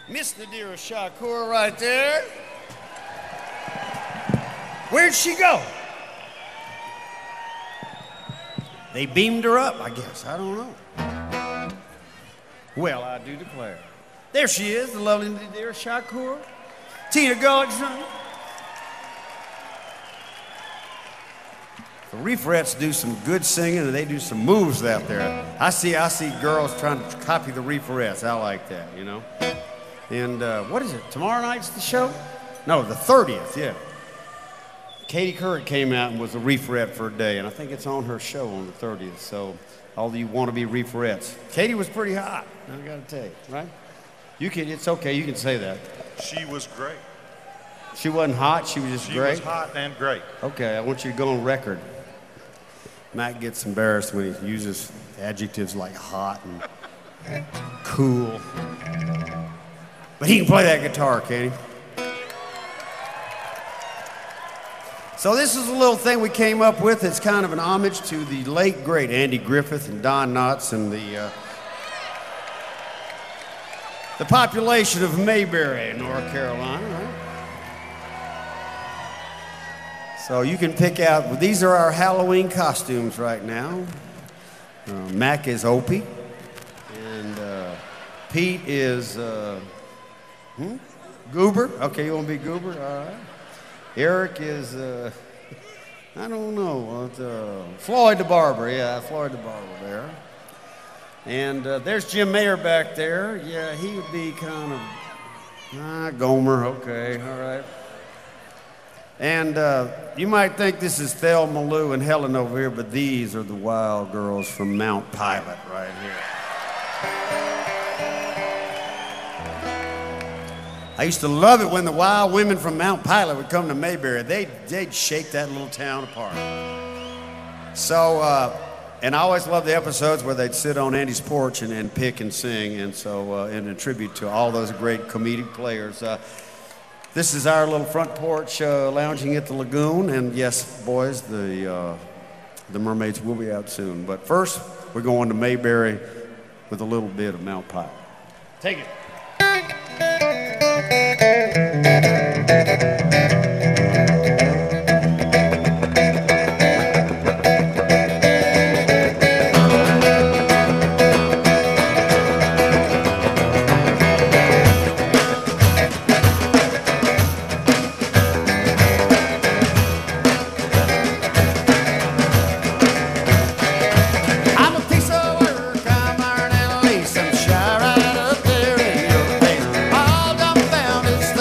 Miss Nadira Shakur right there. Where'd she go? They beamed her up, I guess. I don't know. Well, I do declare. There she is, the lovely Nadira Shakur. Tina Gullickson. The Reeferettes do some good singing and they do some moves out there. I see girls trying to copy the Reeferettes. I like that, you know. And what is it? Tomorrow night's the show? No, the 30th, yeah. Katie Couric came out and was a Reeferette for a day, and I think it's on her show on the 30th. So all you wannabe Reeferettes. Katie was pretty hot, I gotta tell you, right? You can, it's okay, you can say that. She was great. She wasn't hot, she was just great? She was hot and great. Okay, I want you to go on record. Matt gets embarrassed when he uses adjectives like hot and cool. But he can play that guitar, can't he? So this is a little thing we came up with. It's kind of an homage to the late, great Andy Griffith and Don Knotts and the population of Mayberry, North Carolina, right? So you can pick out, these are our Halloween costumes right now. Mac is Opie, and Pete is Goober. Okay, you want to be Goober? All right. Eric is, I don't know, Floyd the Barber. Yeah, Floyd the Barber there. And there's Jim Mayer back there. Yeah, he would be kind of, Gomer. Okay, all right. And you might think this is Thelma Lou and Helen over here, but these are the wild girls from Mount Pilot right here. I used to love it when the wild women from Mount Pilot would come to Mayberry. They'd shake that little town apart. So, and I always loved the episodes where they'd sit on Andy's porch and pick and sing, and so in a tribute to all those great comedic players. This is our little front porch lounging at the lagoon, and yes, boys, the mermaids will be out soon. But first, we're going to Mayberry with a little bit of Mount Pilot. Take it. All dumb found is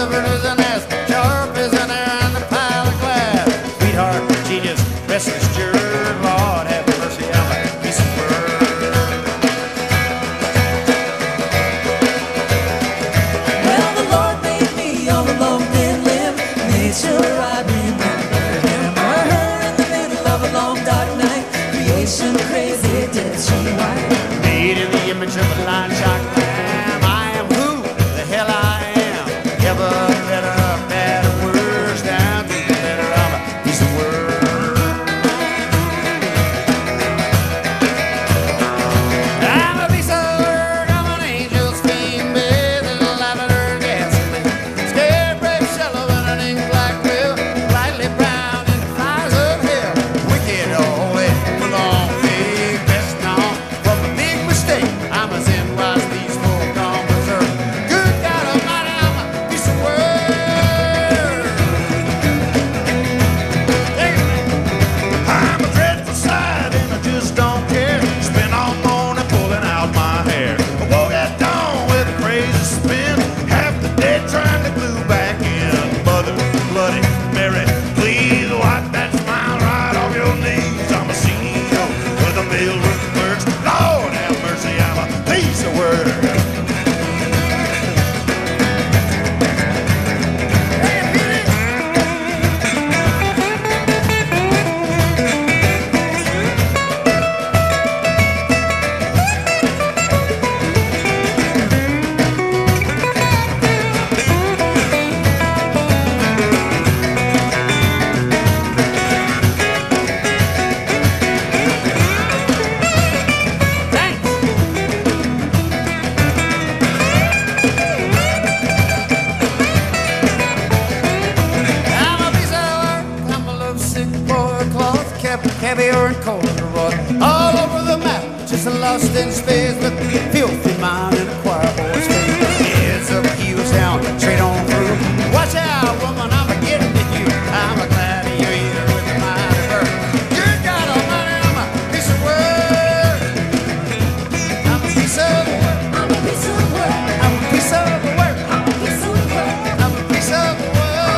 caviar and corduroy. All over the map, just lost in space with filthy mind and a choir boy's face. Heads up, heels down, straight on through. Watch out, woman, I'm getting to you. I'm a gladiator with a mind of earth. Good God Almighty, I'm a piece of work. I'm a piece of work. I'm a piece of work. I'm a piece of work. I'm a piece of work. I'm a piece of work.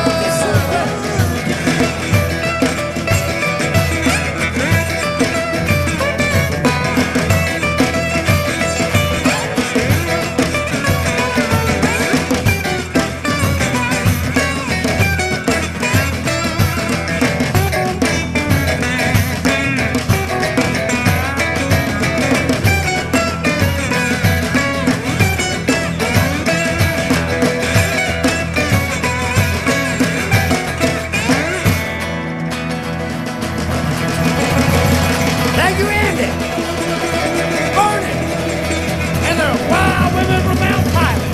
Thank you, Andy. Barney. And the wild women from Mount Pilot.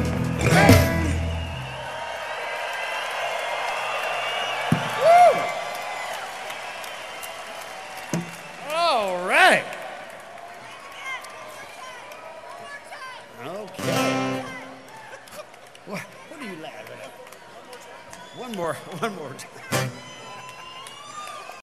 Woo! All right. Okay. What are you laughing at? One more time.